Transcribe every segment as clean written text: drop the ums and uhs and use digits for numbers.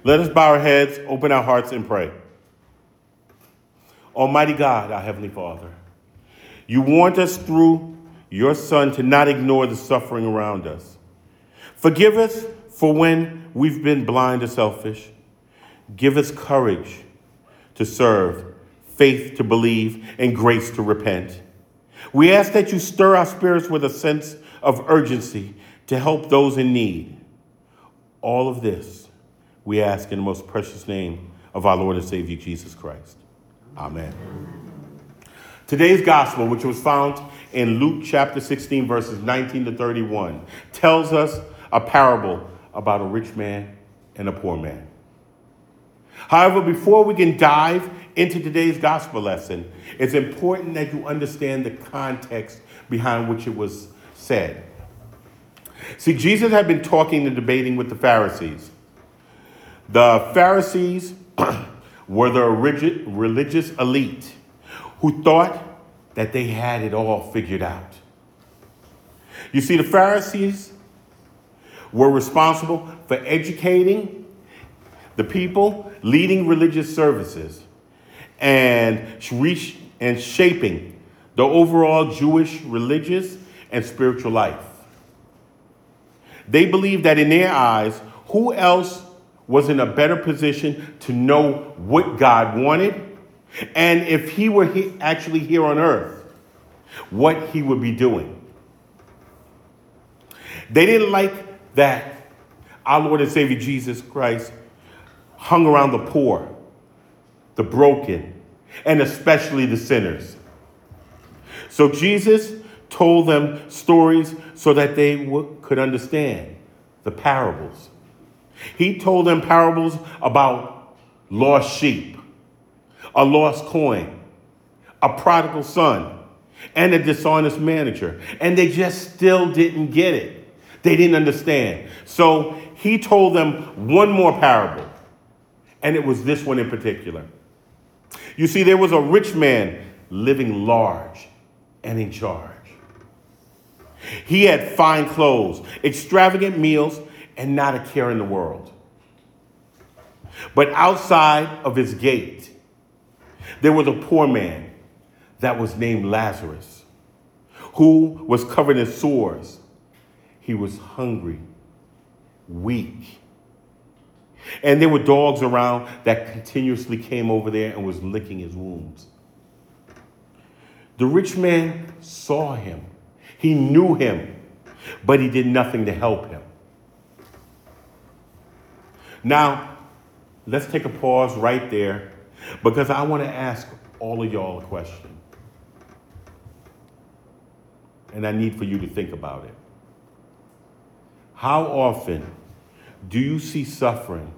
Let us bow our heads, open our hearts, and pray. Almighty God, our Heavenly Father, you warned us through your Son to not ignore the suffering around us. Forgive us for when we've been blind or selfish. Give us courage to serve, faith to believe, and grace to repent. We ask that you stir our spirits with a sense of urgency to help those in need. All of this we ask in the most precious name of our Lord and Savior, Jesus Christ. Amen. Today's gospel, which was found in Luke chapter 16, verses 19 to 31, tells us a parable about a rich man and a poor man. However, before we can dive into today's gospel lesson, it's important that you understand the context behind which it was said. See, Jesus had been talking and debating with the Pharisees. The Pharisees were the religious elite who thought that they had it all figured out. You see, the Pharisees were responsible for educating the people, leading religious services, and shaping the overall Jewish religious and spiritual life. They believed that in their eyes, who else was in a better position to know what God wanted, and if he were actually here on earth, what he would be doing. They didn't like that our Lord and Savior Jesus Christ hung around the poor, the broken, and especially the sinners. So Jesus told them stories so that they could understand the parables. He told them parables about lost sheep, a lost coin, a prodigal son, and a dishonest manager. And they just still didn't get it. They didn't understand. So he told them one more parable, and it was this one in particular. You see, there was a rich man living large and in charge. He had fine clothes, extravagant meals, and not a care in the world. But outside of his gate, there was a poor man that was named Lazarus, who was covered in sores. He was hungry, weak. And there were dogs around that continuously came over there and was licking his wounds. The rich man saw him. He knew him, but he did nothing to help him. Now, let's take a pause right there because I want to ask all of y'all a question. And I need for you to think about it. How often do you see suffering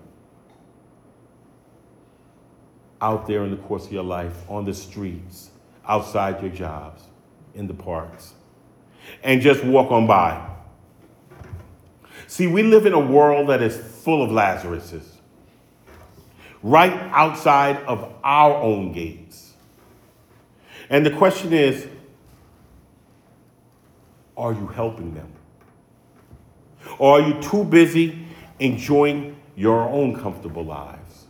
out there in the course of your life, on the streets, outside your jobs, in the parks, and just walk on by? See, we live in a world that is full of Lazaruses, right outside of our own gates. And the question is, are you helping them? Or are you too busy enjoying your own comfortable lives?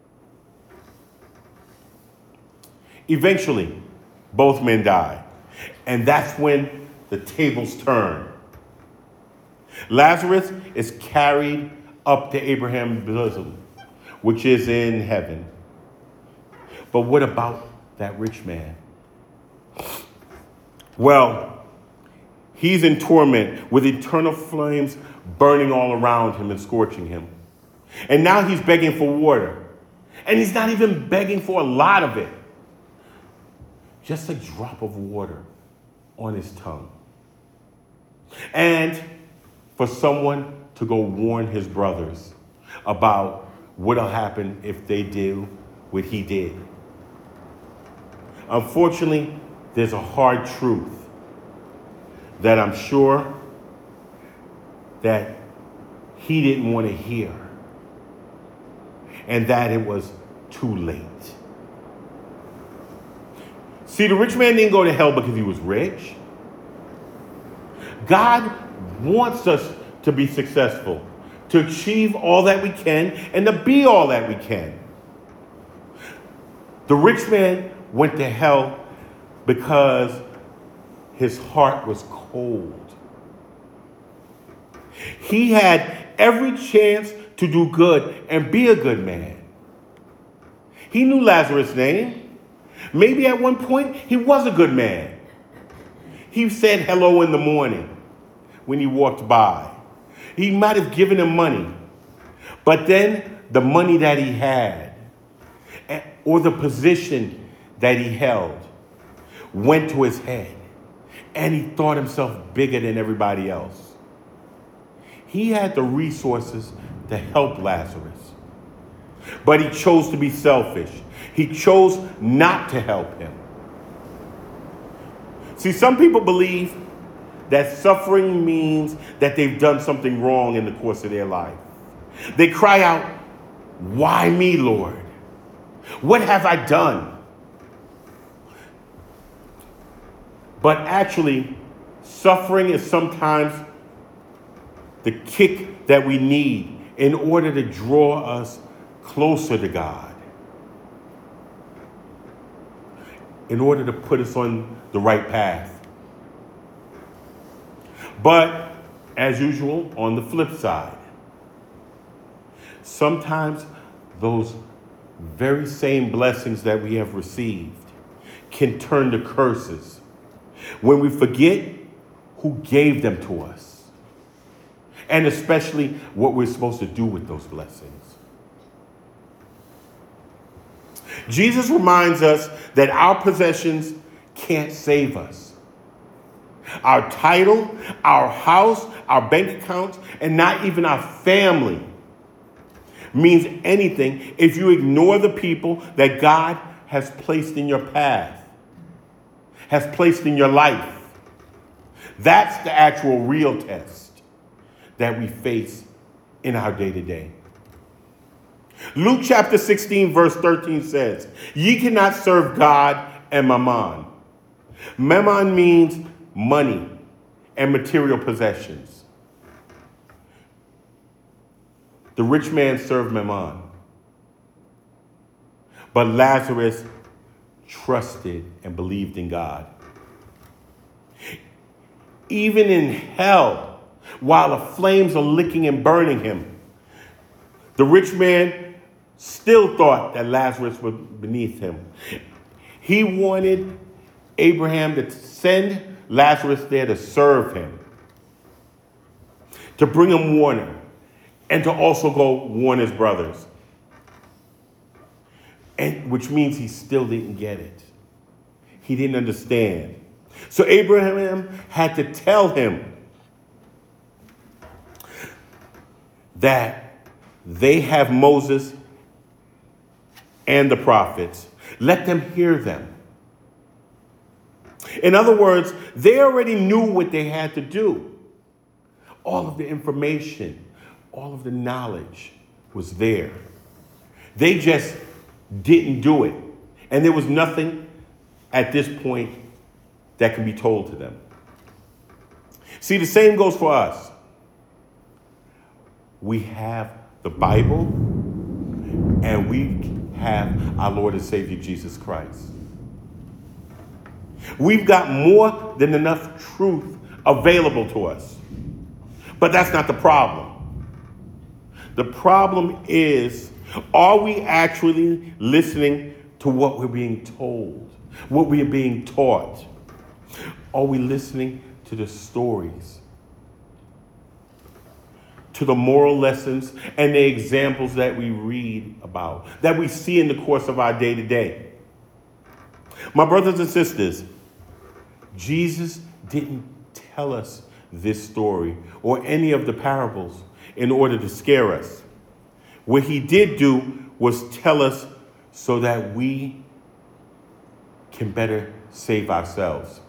Eventually, both men die. And that's when the tables turn. Lazarus is carried up to Abraham's bosom, which is in heaven. But what about that rich man? Well, he's in torment with eternal flames burning all around him and scorching him. And now he's begging for water. And he's not even begging for a lot of it. Just a drop of water on his tongue. And for someone to go warn his brothers about what'll happen if they do what he did. Unfortunately, there's a hard truth that I'm sure that he didn't want to hear, and that it was too late. See, the rich man didn't go to hell because he was rich. God wants us to be successful, to achieve all that we can, and to be all that we can. The rich man went to hell because his heart was cold. He had every chance to do good and be a good man. He knew Lazarus' name. Maybe at one point he was a good man. He said hello in the morning when he walked by. He might have given him money. But then the money that he had, or the position that he held, went to his head. And he thought himself bigger than everybody else. He had the resources to help Lazarus. But he chose to be selfish. He chose not to help him. See, some people believe that suffering means that they've done something wrong in the course of their life. They cry out, "Why me, Lord? What have I done?" But actually, suffering is sometimes the kick that we need in order to draw us closer to God, in order to put us on the right path. But, as usual, on the flip side, sometimes those very same blessings that we have received can turn to curses when we forget who gave them to us, and especially what we're supposed to do with those blessings. Jesus reminds us that our possessions can't save us. Our title, our house, our bank accounts, and not even our family means anything if you ignore the people that God has placed in your path, has placed in your life. That's the actual real test that we face in our day-to-day. Luke chapter 16, verse 13 says, "Ye cannot serve God and mammon." Mammon means money and material possessions. The rich man served mammon, but Lazarus trusted and believed in God. Even in hell, while the flames are licking and burning him, the rich man still thought that Lazarus was beneath him. He wanted Abraham to send Lazarus there to serve him, to bring him warning, and to also go warn his brothers. And which means he still didn't get it. He didn't understand. So Abraham had to tell him that they have Moses and the prophets. Let them hear them. In other words, they already knew what they had to do. All of the information, all of the knowledge was there. They just didn't do it. And there was nothing at this point that can be told to them. See, the same goes for us. We have the Bible, and we have our Lord and Savior Jesus Christ. We've got more than enough truth available to us. But that's not the problem. The problem is, are we actually listening to what we're being told, what we are being taught? Are we listening to the stories, to the moral lessons and the examples that we read about, that we see in the course of our day-to-day? My brothers and sisters, Jesus didn't tell us this story or any of the parables in order to scare us. What he did do was tell us so that we can better save ourselves.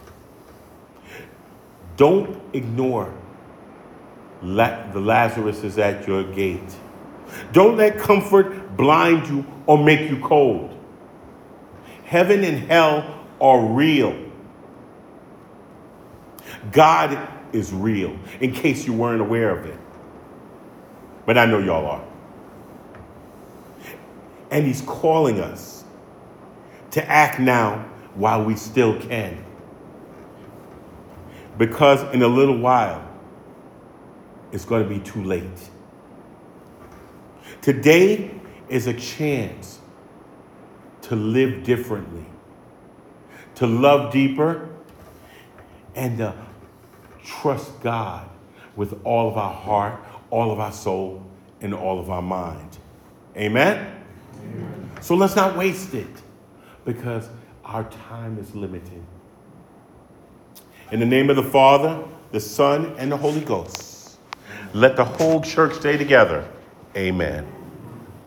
Don't ignore the Lazarus is at your gate. Don't let comfort blind you or make you cold. Heaven and hell are real. God is real, in case you weren't aware of it. but I know y'all are. And he's calling us to act now while we still can. Because in a little while, it's going to be too late. Today is a chance to live differently, to love deeper, and to trust God with all of our heart, all of our soul, and all of our mind. Amen? Amen. So let's not waste it, because our time is limited. In the name of the Father, the Son, and the Holy Ghost, let the whole church stay together. Amen.